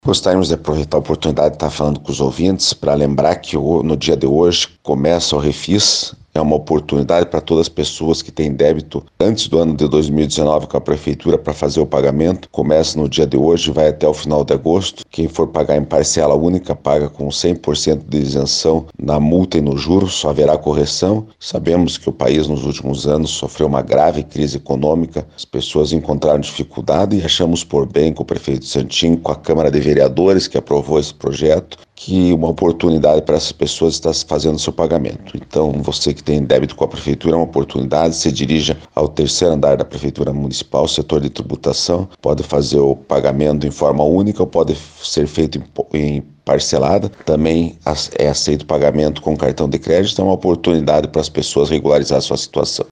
Gostaríamos de aproveitar a oportunidade de estar falando com os ouvintes para lembrar que no dia de hoje começa o Refis. É uma oportunidade para todas as pessoas que têm débito antes do ano de 2019 com a Prefeitura para fazer o pagamento. Começa no dia de hoje e vai até o final de agosto. Quem for pagar em parcela única paga com 100% de isenção na multa e no juros, só haverá correção. Sabemos que o país nos últimos anos sofreu uma grave crise econômica, as pessoas encontraram dificuldade e achamos por bem com o prefeito Santin, com a Câmara de Vereadores que aprovou esse projeto, que uma oportunidade para essas pessoas está fazendo seu pagamento. Então, você que tem débito com a Prefeitura, é uma oportunidade, se dirija ao terceiro andar da Prefeitura Municipal, setor de tributação, pode fazer o pagamento em forma única ou pode ser feito em parcelada. Também é aceito pagamento com cartão de crédito, é uma oportunidade para as pessoas regularizar a sua situação.